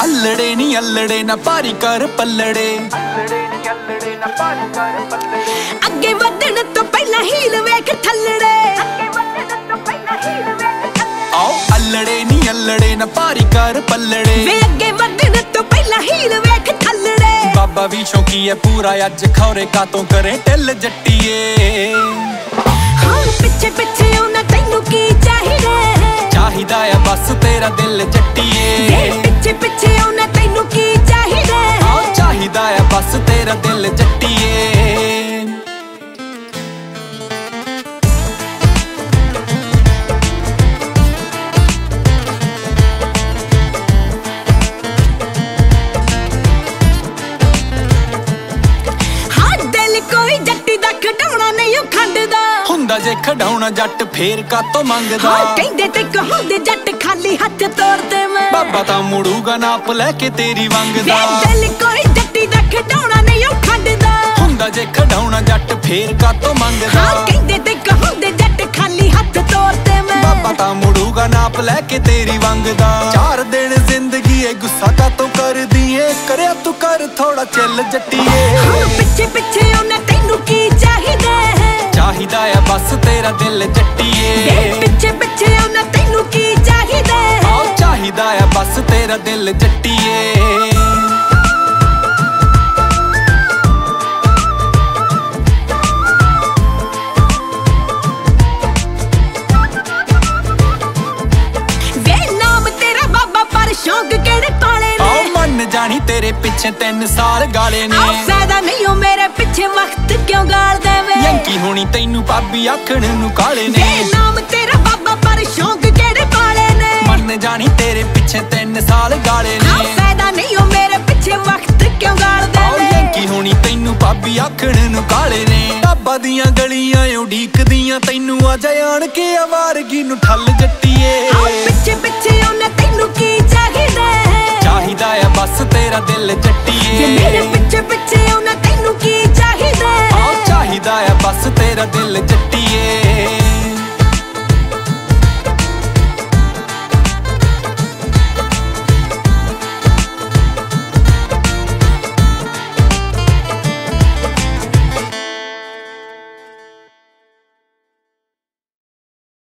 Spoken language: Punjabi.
ਅਲੜੇ ਨੀ ਅਲੜੇ ਨਾ ਭਾਰੀ ਕਰ ਪੱਲੜੇ, ਅੱਗੇ ਵਧਣ ਤੋਂ ਪਹਿਲਾਂ ਹੀਲ ਵੇਖ ਥੱਲੜੇ। ਆਓ ਅਲੜੇ ਨੀ ਅਲੜੇ ਨਾ ਭਾਰੀ ਕਰ ਪੱਲੜੇ, ਵੇ ਅੱਗੇ ਵਧਣ ਤੋਂ ਪਹਿਲਾਂ ਹੀਲ ਵੇਖ ਥੱਲੜੇ। ਬਾਬਾ ਵੀ ਸ਼ੌਕੀ ਹੈ ਪੂਰਾ ਅੱਜ ਖੌਰੇ ਕਾਤੋਂ ਕਰੇ ਢਿੱਲ ਜੱਟੀਏ। ਹਾਂ ਪਿੱਛੇ ਪਿੱਛੇ ਉਹਨਾਂ ਤੈਨੂੰ ਕੀ ਚਾਹੀਦਾ, ਚਾਹੀਦਾ ਆ ਬਸ ਤੇਰਾ ਦਿਲ ਜੱਟੀਏ। ਵੇ ਪਿੱਛੇ ਪਿੱਛੇ ਉਹਨਾਂ ਤੈਨੂੰ ਕੀ ਚਾਹੀਦਾ, ਆਓ ਚਾਹੀਦਾ ਆ ਬਸ ਤੇਰਾ ਦਿਲ ਜੱਟੀਏ। ਕੋਈ ਜੱਟੀ ਦਾ ਖਡਾਉਣਾ ਨਹੀਂ ਉਹ ਖੰਡਦਾ ਹੁੰਦਾ ਜੇ ਖਡਾਉਣਾ ਜੱਟ ਫੇਰ ਕਾਤੋਂ ਮੰਗਦਾ। ਹਾਂ ਕਹਿੰਦੇ ਤੇ ਕਹੋਂਦੇ ਜੱਟ ਖਾਲੀ ਹੱਥ ਤੋਰਦੇ ਮੈਂ, ਬਾਬਾ ਤਾਂ ਮੁੜੂਗਾ ਨਾਪ ਲੈ ਕੇ ਤੇਰੀ ਵੰਗਦਾ। ਵੇ ਦਿਲ ਕੋਈ ਜੱਟੀ ਦਾ ਖਡਾਉਣਾ ਨਹੀਂ ਉਹ ਖੰਡਦਾ ਹੁੰਦਾ ਜੇ ਖਡਾਉਣਾ ਜੱਟ ਫੇਰ ਕਾਤੋਂ ਮੰਗਦਾ। ਹਾਂ ਕਹਿੰਦੇ ਤੇ ਕਹੋਂਦੇ ਜੱਟ ਖਾਲੀ ਹੱਥ ਤੋਰਦੇ ਮੈਂ, ਬਾਬਾ ਤਾਂ ਮੁੜੂਗਾ ਨਾਪ ਲੈ ਕੇ ਤੇਰੀ ਵੰਗਦਾ। 4 ਦਿਨ ਜ਼ਿੰਦਗੀ ਏ ਗੁੱਸਾ ਕਾਤੋਂ ਕਰਦੀ ਏ, ਕਰਿਆ ਤੂੰ ਕਰ ਥੋੜਾ ਚੱਲ ਜੱਟੀਏ। ਹਾਂ ਪਿੱਛੇ ਪਿੱਛੇ ਉਹਨੇ ਤੈਨੂੰ ਕੀ ਚਾਹੀਦਾ, ਚਾਹੀਦਾ ਆ ਬਸ ਤੇਰਾ ਦਿਲ ਜੱਟੀਏ। ਵੇ ਪਿੱਛੇ ਪਿੱਛੇ ਉਹਨੇ ਤੈਨੂੰ ਕੀ ਚਾਹੀਦਾ, ਆਓ ਚਾਹੀਦਾ ਆ ਬਸ ਤੇਰਾ ਦਿਲ ਜੱਟੀਏ। ਵੇ ਨਾਮ ਤੇਰਾ ਬਾਬਾ ਪਰ ਸ਼ੌਂਕ ਕਿਹੜੇ ਪਾਲੇ ਨੇ, ਆਓ ਮੰਨ ਜਾਣੀ ਤੇਰੇ ਪਿੱਛੇ 3 ਸਾਲ ਗਾਲੇ ਨੇ। ਆਹ ਫਾਇਦਾ ਨਹੀਂ ਉਹ ਮੇਰੇ ਪਿੱਛੇ ਵਕਤ ਕਿਉਂ ਗਾਲਦੇ ਵੇ, ਯੰਕੀ ਹੋਣੀ ਤੈਨੂੰ ਭਾਬੀ ਆਖਣ ਨੂੰ ਕਾਲੇ ਨੇ। ਵੇ ਨਾਮ ਤੇਰਾ ਬਾਬਾ ਪਰ ਸ਼ੌਂਕ ਕਿਹੜੇ ਪਾਲੇ ਨੇ, ਮੰਨ ਜਾਣੀ ਤੇਰੇ ਪਿੱਛੇ 3 ਸਾਲ ਗਾਲੇ ਆਹ ਨੇ। ਫਾਇਦਾ ਨਹੀਂ ਉਹ ਮੇਰੇ ਪਿੱਛੇ ਵਕਤ ਕਿਉਂ ਗਾਲਦੇ ਆਓ ਵੇ, ਯੰਕੀ ਹੋਣੀ ਤੈਨੂੰ ਭਾਬੀ ਆਖਣ ਨੂੰ ਕਾਲੇ ਨੇ। ਬਾਬਾ ਦੀਆਂ ਗਲੀਆਂ ਉਡੀਕਦੀਆਂ ਤੈਨੂੰ ਆ ਜਾਣ ਕੇ ਆਵਾਰਗੀ ਨੂੰ ਠੱਲ ਜੱਟੀਏ। ਆਹ ਪਿੱਛੇ ਪਿੱਛੇ ਉਹਨੇ ਤੈਨੂੰ ਕੀ ਚਾਹੀਦਾ, ਚਾਹੀਦਾ ਆ ਬਸ ਤੇਰਾ ਦਿਲ ਜੇ ਜੱਟੀਏ। ਮੇਰੇ ਪਿੱਛੇ ਪਿੱਛੇ ਉਹਨੇ ਤੈਨੂੰ ਕੀ ਚਾਹੀਦਾ, ਆਓ ਚਾਹੀਦਾ ਆ ਬਸ ਤੇਰਾ ਦਿਲ ਜੱਟੀਏ।